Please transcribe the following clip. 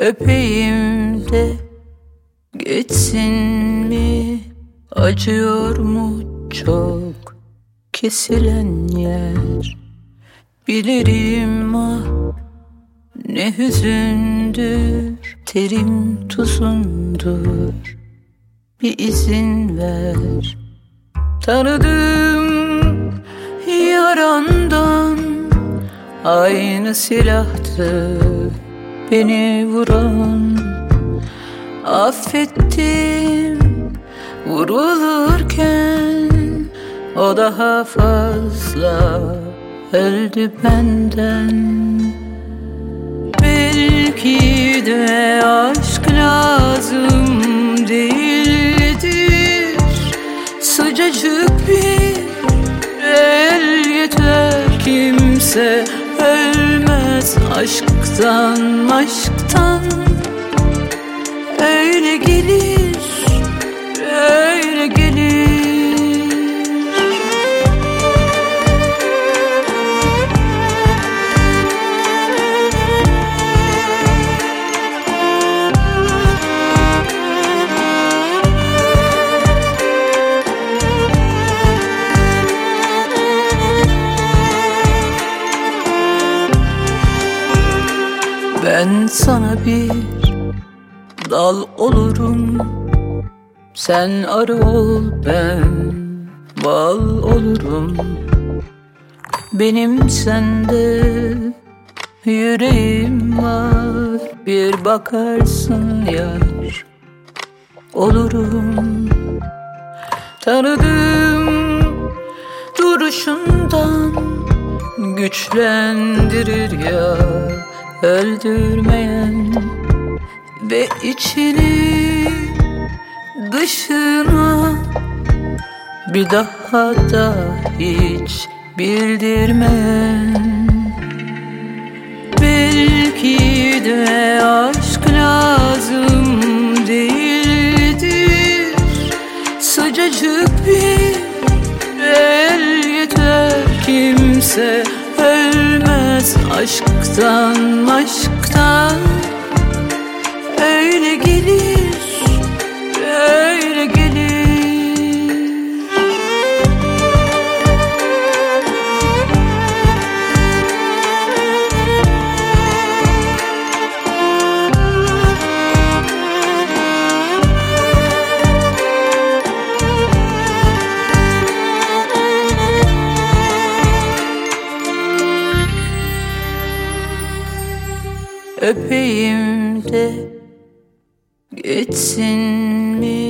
Öpeyim de geçsin mi? Acıyor mu çok kesilen yer? Bilirim ah ne hüzündür, terim tuzundur. Bir izin ver, tanıdım yarandan. Aynı silahtı beni vuran. Affettim vurulurken, o daha fazla öldü benden. Belki de aşk lazım değildir. Sıcacık bir el yeter. Kimse ölmez aşktan, aşktan. Öyle gelir, öyle gelir. Ben sana bir dal olurum, sen arı ol, ben bal olurum. Benim sende yüreğim var, bir bakarsın yar olurum. Tanıdım duruşundan, güçlendirir ya öldürmeyen. Ve içini dışına bir daha da hiç bildirmeyen. Belki de aşk lazım değildir. Sıcacık bir el yeter. Kimse ölmez aşktan, aşktan. Öyle gelir, öyle gelir. Öpeyim de geçsin mi?